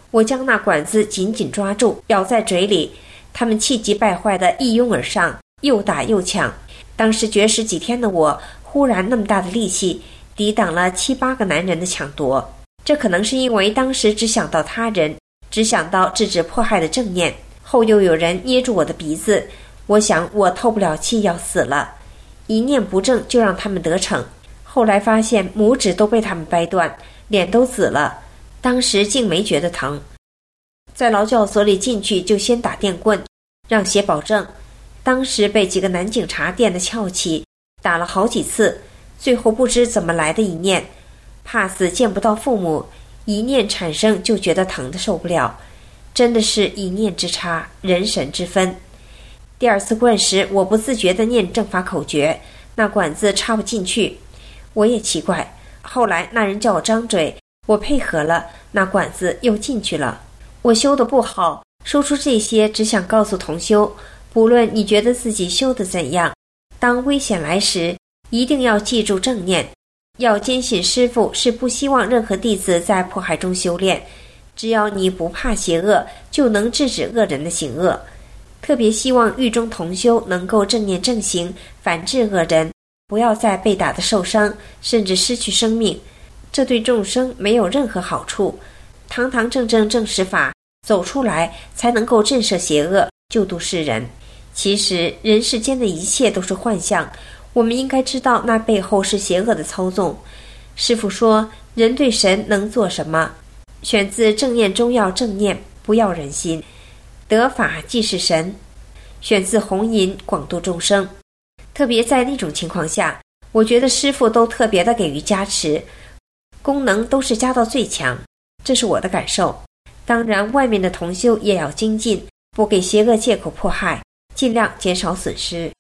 Speaker 7: 我将那管子紧紧抓住，咬在嘴里。他们气急败坏地一拥而上，又打又抢。当时绝食几天的我，忽然那么大的力气，抵挡了7、8个男人的抢夺。这可能是因为当时只想到他人，只想到制止迫害的正念。后又有人捏住我的鼻子，我想我透不了气，要死了。一念不正就让他们得逞。后来发现拇指都被他们掰断，脸都紫了，当时竟没觉得疼。在劳教所里进去就先打电棍，让写保证。当时被几个男警察电得翘起，打了好几次，最后不知怎么来的一念，怕死见不到父母，一念产生就觉得疼得受不了，真的是一念之差，人神之分。第2次棍时，我不自觉地念正法口诀，那管子插不进去。我也奇怪，后来那人叫我张嘴，我配合了，那管子又进去了。我修得不好，说出这些只想告诉同修，不论你觉得自己修得怎样，当危险来时，一定要记住正念，要坚信师父是不希望任何弟子在迫害中修炼。只要你不怕邪恶，就能制止恶人的行恶。特别希望狱中同修能够正念正行，反制恶人，不要再被打得受伤，甚至失去生命，这对众生没有任何好处。堂堂正正正实法，走出来才能够震慑邪恶，救度世人。其实人世间的一切都是幻象，我们应该知道那背后是邪恶的操纵。师父说，人对神能做什么？选自正念中要正念，不要人心。得法即是神，选自红银广度众生。特别在那种情况下，我觉得师父都特别的给予加持，功能都是加到最强，这是我的感受。当然外面的同修也要精进，不给邪恶借口迫害，尽量减少损失。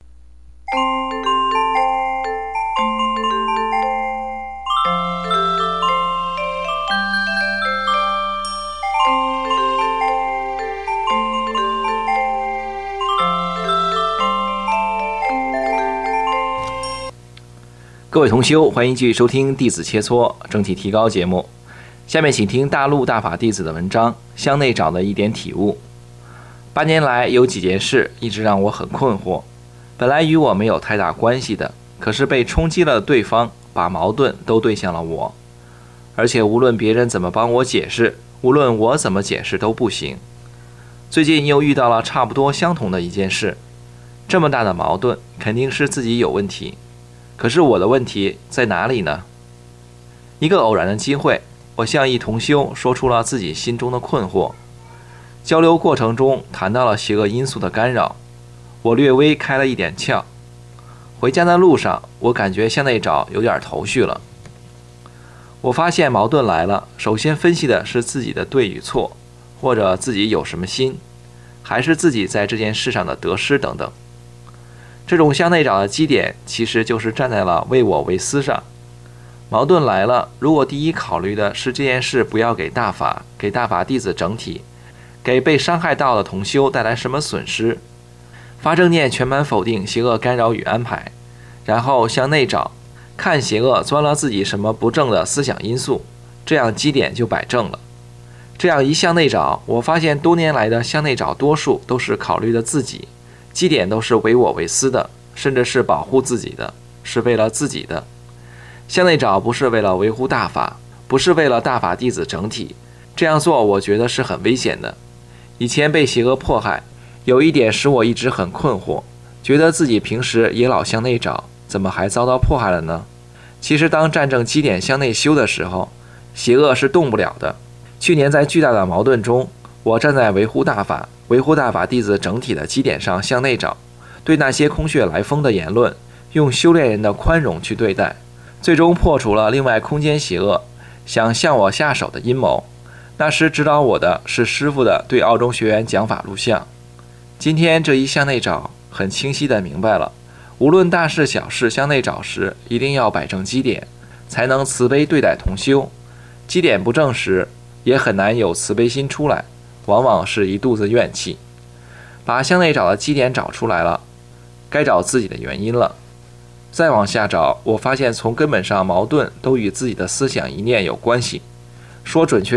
Speaker 8: 各位同修，欢迎继续收听弟子切磋整体提高节目。下面请听大陆大法弟子的文章《向内找的一点体悟》。8年来有几件事一直让我很困惑，本来与我没有太大关系的，可是被冲击了对方，把矛盾都对向了我，而且无论别人怎么帮我解释，无论我怎么解释都不行。最近又遇到了差不多相同的一件事，这么大的矛盾肯定是自己有问题，可是我的问题在哪里呢？一个偶然的机会，我向一同修说出了自己心中的困惑。交流过程中谈到了邪恶因素的干扰，我略微开了一点窍。回家的路上，我感觉向内找有点头绪了。我发现矛盾来了，首先分析的是自己的对与错，或者自己有什么心，还是自己在这件事上的得失等等。这种向内找的基点其实就是站在了为我为私上。矛盾来了，如果第一考虑的是这件事不要给大法弟子整体，给被伤害到的同修带来什么损失，发正念全盘否定邪恶干扰与安排，然后向内找，看邪恶钻了自己什么不正的思想因素，这样基点就摆正了。这样一向内找，我发现多年来的向内找多数都是考虑的自己，基点都是为我为私的，甚至是保护自己的，是为了自己的。向内找不是为了维护大法，不是为了大法弟子整体，这样做我觉得是很危险的。以前被邪恶迫害，有一点使我一直很困惑，觉得自己平时也老向内找，怎么还遭到迫害了呢？其实当战正基点向内修的时候，邪恶是动不了的。去年在巨大的矛盾中，我站在维护大法弟子整体的基点上向内找，对那些空穴来风的言论，用修炼人的宽容去对待，最终破除了另外空间邪恶想向我下手的阴谋。那时指导我的是师父的对澳中学员讲法录像。今天这一向内找，很清晰地明白了，无论大事小事向内找时，一定要摆正基点，才能慈悲对待同修。基点不正时，也很难有慈悲心出来，往往是一肚子怨气。把向内找的基点找出来了，该找自己的原因了。再往下找，我发现从根本上矛盾都与自己的思想一念有关系。说准确点，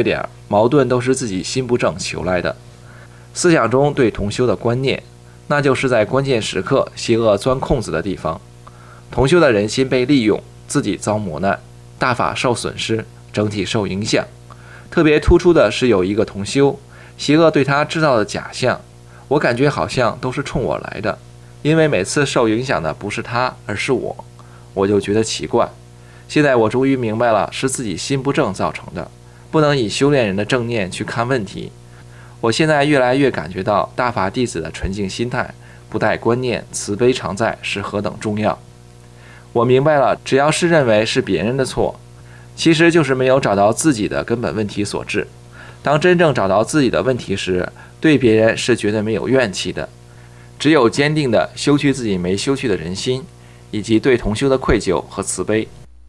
Speaker 8: 矛盾都是自己心不正求来的。思想中对同修的观念，那就是在关键时刻邪恶钻空子的地方，同修的人心被利用，自己遭磨难，大法受损失，整体受影响。特别突出的是有一个同修，邪恶对他制造的假象，我感觉好像都是冲我来的，因为每次受影响的不是他，而是我就觉得奇怪。现在我终于明白了，是自己心不正造成的，不能以修炼人的正念去看问题。我现在越来越感觉到大法弟子的纯净心态，不带观念，慈悲常在是何等重要。我明白了，只要是认为是别人的错，其实就是没有找到自己的根本问题所致。当真正找到自己的问题时，对别人是绝对没有怨气的，只有坚定的修去自己没修去的人心，以及对同修的愧疚和慈悲。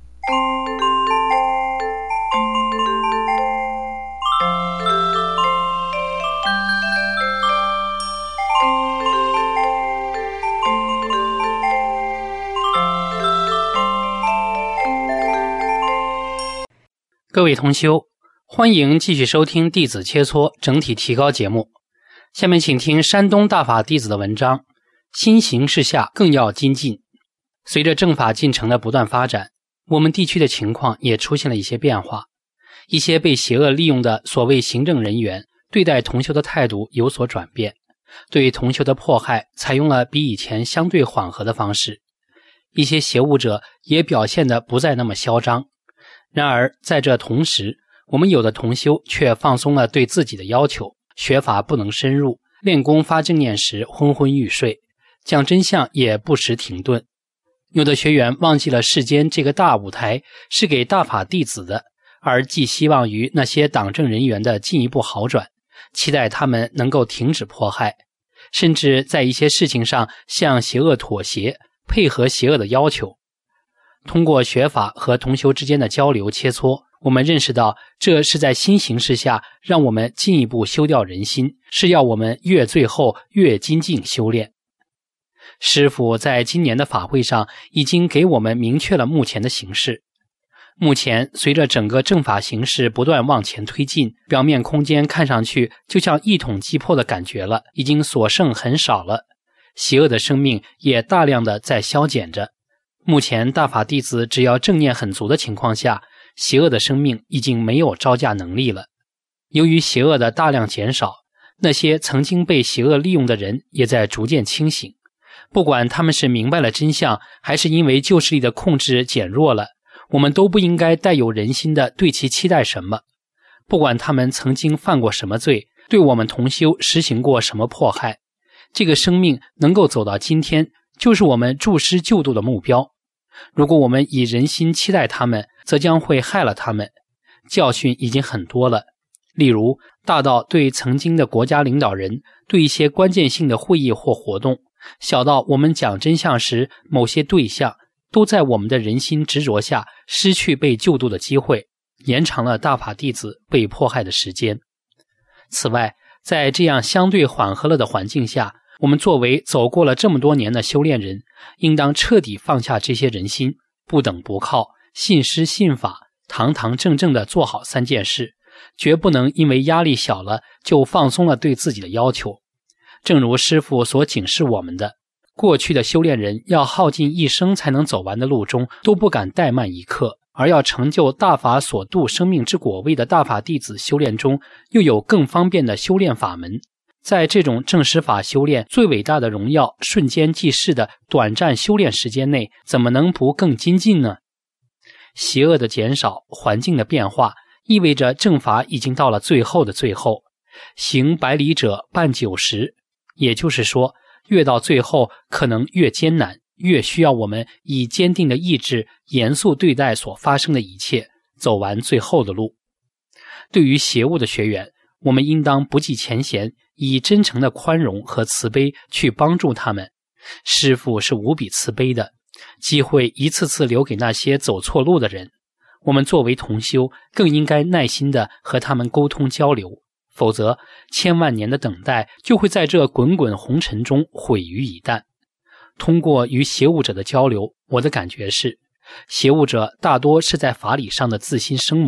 Speaker 9: 各位同修，欢迎继续收听弟子切磋整体提高节目。下面请听山东大法弟子的文章，新形势下更要精进。随着正法进程的不断发展，我们地区的情况也出现了一些变化。一些被邪恶利用的所谓行政人员对待同修的态度有所转变，对同修的迫害采用了比以前相对缓和的方式。一些邪物者也表现得不再那么嚣张。然而在这同时，我们有的同修却放松了对自己的要求，学法不能深入，练功发正念时昏昏欲睡，讲真相也不时停顿。有的学员忘记了世间这个大舞台是给大法弟子的，而寄希望于那些党政人员的进一步好转，期待他们能够停止迫害，甚至在一些事情上向邪恶妥协，配合邪恶的要求。通过学法和同修之间的交流切磋，我们认识到这是在新形势下让我们进一步修掉人心，是要我们越最后越精进修炼。师父在今年的法会上已经给我们明确了目前的形势。目前随着整个正法形势不断往前推进，表面空间看上去就像一统击破的感觉了，已经所剩很少了，邪恶的生命也大量的在消减着。目前大法弟子只要正念很足的情况下，邪恶的生命已经没有招架能力了。由于邪恶的大量减少，那些曾经被邪恶利用的人也在逐渐清醒。不管他们是明白了真相，还是因为旧势力的控制减弱了，我们都不应该带有人心的对其期待什么。不管他们曾经犯过什么罪，对我们同修实行过什么迫害，这个生命能够走到今天，就是我们助师救度的目标。如果我们以人心期待他们，则将会害了他们。教训已经很多了，例如大到对曾经的国家领导人，对一些关键性的会议或活动，小到我们讲真相时某些对象，都在我们的人心执着下失去被救度的机会，延长了大法弟子被迫害的时间。此外，在这样相对缓和了的环境下，我们作为走过了这么多年的修炼人，应当彻底放下这些人心，不等不靠，信师信法，堂堂正正地做好3件事，绝不能因为压力小了就放松了对自己的要求。正如师父所警示我们的，过去的修炼人要耗尽一生才能走完的路中，都不敢怠慢一刻，而要成就大法所度生命之果位的大法弟子修炼中，又有更方便的修炼法门。在这种正实法修炼最伟大的荣耀瞬间即逝的短暂修炼时间内，怎么能不更精进呢？邪恶的减少，环境的变化，意味着正法已经到了最后的最后。行100里者半90，也就是说，越到最后可能越艰难，越需要我们以坚定的意志严肃对待所发生的一切，走完最后的路。对于邪物的学员，我们应当不计前嫌，以真诚的宽容和慈悲去帮助他们。师父是无比慈悲的，机会一次次留给那些走错路的人。我们作为同修，更应该耐心地和他们沟通交流，否则千万年的等待就会在这滚滚红尘中毁于一旦。通过与邪物者的交流，我的感觉是，邪物者大多是在法理上的自心生魔，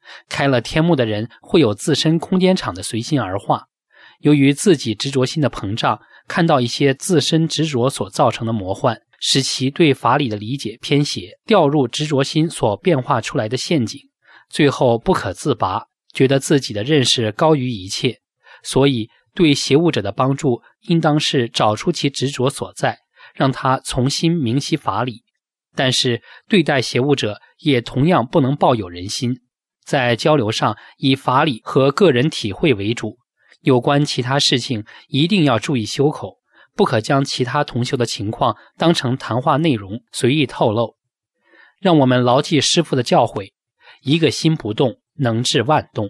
Speaker 9: 开了天幕的人会有自身空间场的随心而化，由于自己执着心的膨胀，看到一些自身执着所造成的魔幻，使其对法理的理解偏斜，掉入执着心所变化出来的陷阱，最后不可自拔，觉得自己的认识高于一切。所以对邪物者的帮助应当是找出其执着所在，让他重新明晰法理。但是对待邪物者也同样不能抱有人心，在交流上以法理和个人体会为主，有关其他事情一定要注意修口，不可将其他同修的情况当成谈话内容随意透露。让我们牢记师父的教诲，一个心不动，能治万动。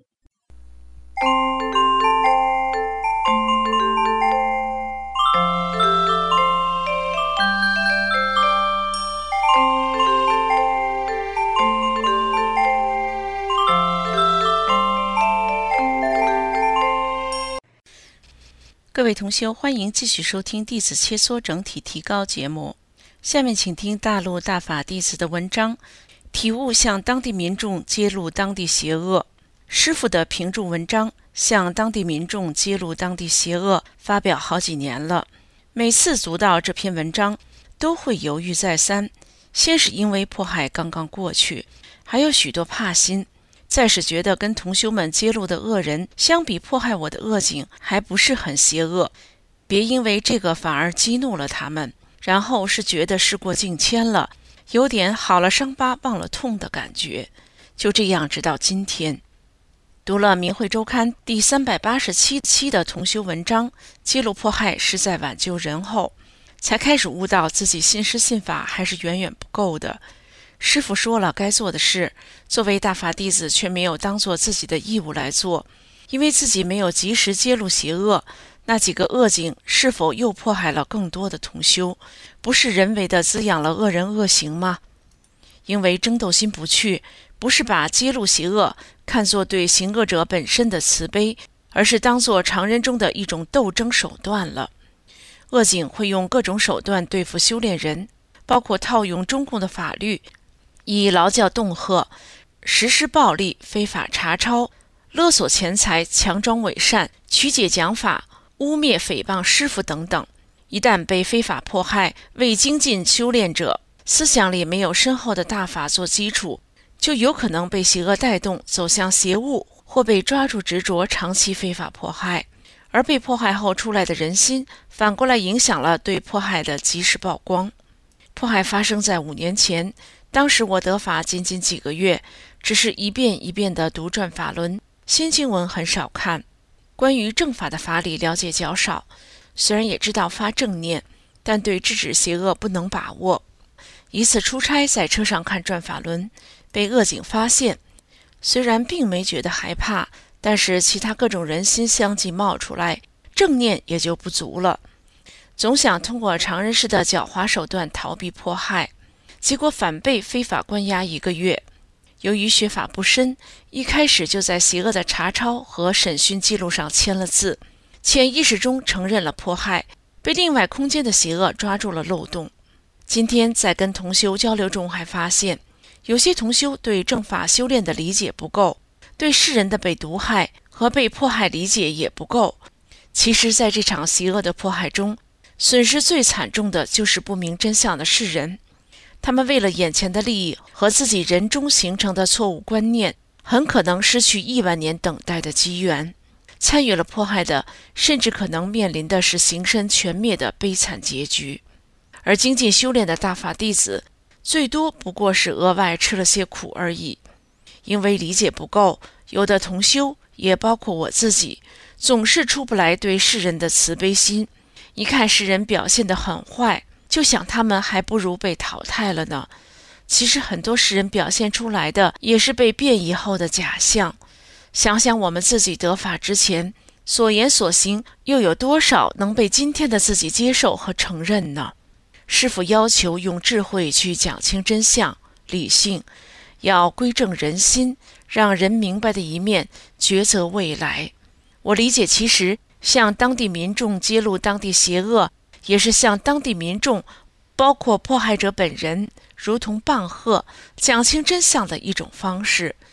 Speaker 10: 各位同修，欢迎继续收听弟子切磋整体提高节目。下面请听大陆大法弟子的文章，体悟向当地民众揭露当地邪恶。师父的评注文章向当地民众揭露当地邪恶发表好几年了，每次读到这篇文章都会犹豫再三，先是因为迫害刚刚过去，还有许多怕心，再是觉得跟同修们揭露的恶人相比，迫害我的恶警还不是很邪恶，别因为这个反而激怒了他们。然后是觉得事过境迁了，有点好了伤疤忘了痛的感觉。就这样直到今天，读了《明慧周刊》第387期的同修文章，揭露迫害是在挽救人后，才开始悟到自己信师信法还是远远不够的。师父说了该做的事，作为大法弟子却没有当做自己的义务来做，因为自己没有及时揭露邪恶，那几个恶警是否又迫害了更多的同修，不是人为的滋养了恶人恶行吗？因为争斗心不去，不是把揭露邪恶看作对行恶者本身的慈悲，而是当作常人中的一种斗争手段了。恶警会用各种手段对付修炼人，包括套用中共的法律，以劳教恫吓、实施暴力、非法查抄、勒索钱财、强装伪善、曲解讲法、污蔑诽谤师父等等。一旦被非法迫害，为精进修炼者思想里没有深厚的大法做基础，就有可能被邪恶带动走向邪物，或被抓住执着长期非法迫害，而被迫害后出来的人心反过来影响了对迫害的及时曝光。迫害发生在5年前，当时我得法仅几个月，只是一遍一遍地读转法轮，新经文很少看，关于正法的法理了解较少，虽然也知道发正念，但对制止邪恶不能把握。一次出差在车上看转法轮，被恶警发现，虽然并没觉得害怕，但是其他各种人心相继冒出来，正念也就不足了，总想通过常人式的狡猾手段逃避迫害，结果反被非法关押1个月。由于学法不深，一开始就在邪恶的查抄和审讯记录上签了字，潜意识中承认了迫害，被另外空间的邪恶抓住了漏洞。今天在跟同修交流中还发现，有些同修对正法修炼的理解不够，对世人的被毒害和被迫害理解也不够。其实在这场邪恶的迫害中，损失最惨重的就是不明真相的世人，他们为了眼前的利益和自己人中形成的错误观念，很可能失去亿万年等待的机缘。参与了迫害的，甚至可能面临的是形身全灭的悲惨结局。而精进修炼的大法弟子，最多不过是额外吃了些苦而已。因为理解不够，有的同修，也包括我自己，总是出不来对世人的慈悲心。一看世人表现得很坏，就想他们还不如被淘汰了呢。其实很多世人表现出来的也是被变异后的假象。想想我们自己得法之前，所言所行又有多少能被今天的自己接受和承认呢？师父要求用智慧去讲清真相，理性，要归正人心，让人明白的一面，抉择未来。我理解，其实向当地民众揭露当地邪恶，也是向当地民众，包括迫害者本人，如同棒喝，讲清真相的一种方式。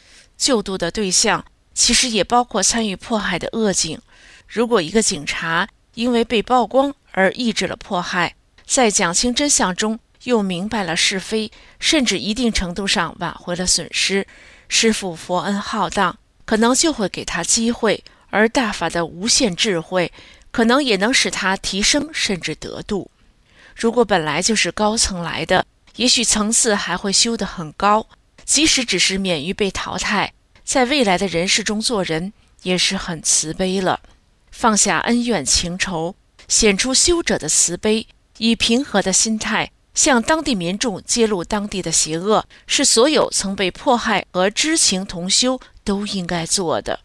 Speaker 10: 救度的对象其实也包括参与迫害的恶警。如果一个警察因为被曝光而抑制了迫害，在讲清真相中又明白了是非，甚至一定程度上挽回了损失，师父佛恩浩荡，可能就会给他机会，而大法的无限智慧可能也能使他提升甚至得度。如果本来就是高层来的，也许层次还会修得很高，即使只是免于被淘汰，在未来的人世中做人也是很慈悲了。放下恩怨情仇，显出修者的慈悲，以平和的心态向当地民众揭露当地的邪恶，是所有曾被迫害和知情同修都应该做的。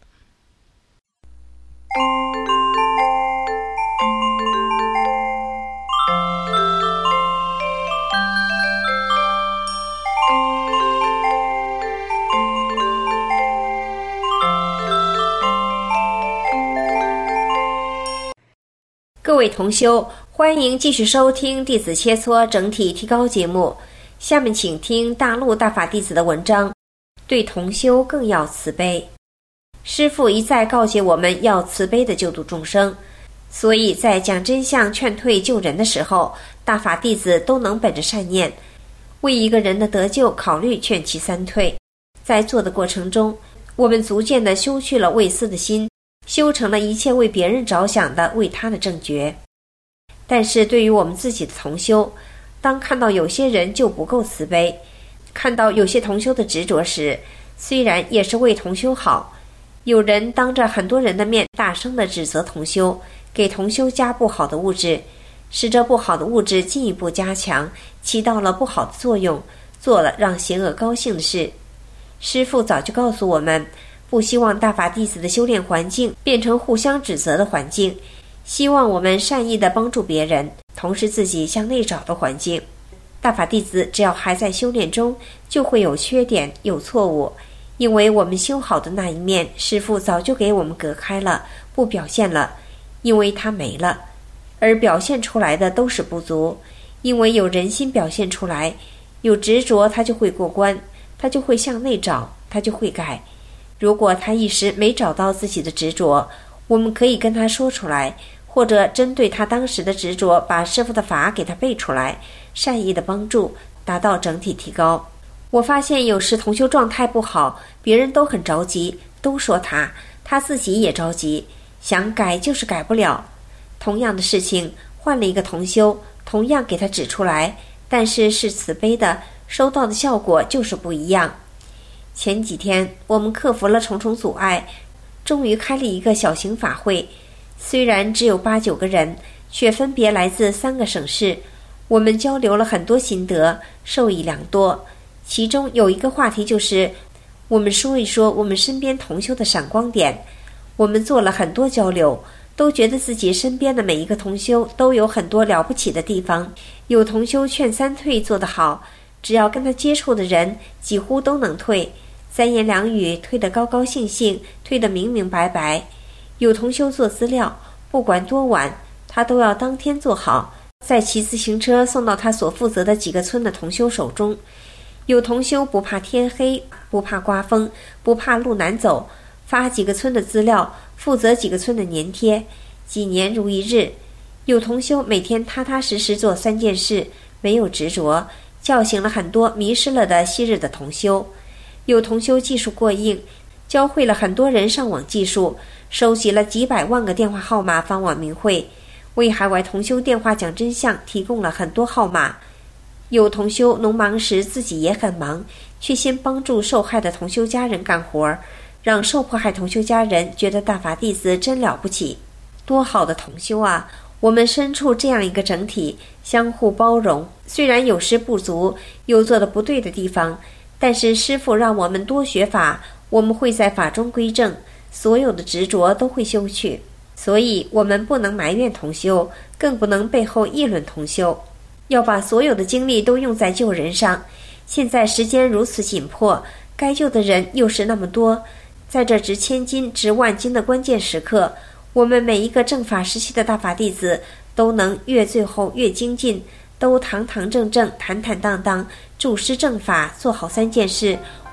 Speaker 7: 各位同修，欢迎继续收听弟子切磋整体提高节目。下面请听大陆大法弟子的文章，对同修更要慈悲。师父一再告诫我们要慈悲的救度众生，所以在讲真相劝退救人的时候，大法弟子都能本着善念，为一个人的得救考虑劝其三退。在做的过程中，我们逐渐地修去了为私的心，修成了一切为别人着想的为他的正觉。但是对于我们自己的同修，当看到有些人就不够慈悲，看到有些同修的执着时，虽然也是为同修好，有人当着很多人的面大声地指责同修，给同修加不好的物质，使这不好的物质进一步加强，起到了不好的作用，做了让邪恶高兴的事。师父早就告诉我们，不希望大法弟子的修炼环境变成互相指责的环境，希望我们善意地帮助别人，同时自己向内找的环境。大法弟子只要还在修炼中，就会有缺点有错误，因为我们修好的那一面，师父早就给我们隔开了，不表现了，因为它没了。而表现出来的都是不足，因为有人心表现出来，有执着他就会过关，他就会向内找，他就会改。如果他一时没找到自己的执着，我们可以跟他说出来，或者针对他当时的执着，把师父的法给他背出来，善意的帮助，达到整体提高。我发现有时同修状态不好，别人都很着急，都说他自己也着急，想改就是改不了。同样的事情换了一个同修，同样给他指出来，但是是慈悲的，收到的效果就是不一样。前几天我们克服了重重阻碍，终于开了一个小型法会，虽然只有8、9个人，却分别来自3个省市。我们交流了很多心得，受益良多。其中有一个话题就是我们说一说我们身边同修的闪光点。我们做了很多交流，都觉得自己身边的每一个同修都有很多了不起的地方。有同修劝三退做得好，只要跟他接触的人几乎都能退，3言2语退得高高兴兴，退得明明白白。有同修做资料，不管多晚，他都要当天做好，再骑自行车送到他所负责的几个村的同修手中。有同修不怕天黑，不怕刮风，不怕路难走，发几个村的资料，负责几个村的粘贴，几年如一日。有同修每天踏踏实实做3件事，没有执着，叫醒了很多迷失了的昔日的同修。有同修技术过硬，教会了很多人上网技术，收集了几百万个电话号码访网明会，为海外同修电话讲真相提供了很多号码。有同修农忙时自己也很忙，却先帮助受害的同修家人干活，让受迫害同修家人觉得大法弟子真了不起。多好的同修啊！我们身处这样一个整体，相互包容，虽然有时不足，有做的不对的地方，但是师父让我们多学法，我们会在法中归正，所有的执着都会修去。所以我们不能埋怨同修，更不能背后议论同修，要把所有的精力都用在救人上。现在时间如此紧迫，该救的人又是那么多，在这值千金值万金的关键时刻，我们每一个正法时期的大法弟子都能越最后越精进，都堂堂正正坦坦荡荡，注师正法，做好3件事，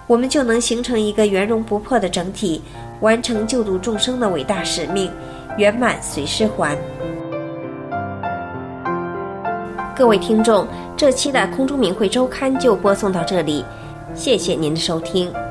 Speaker 7: 我们就能形成一个圆融不破的整体，完成救度众生的伟大使命，圆满随师还。各位听众，这期的空中明慧周刊就播送到这里，谢谢您的收听。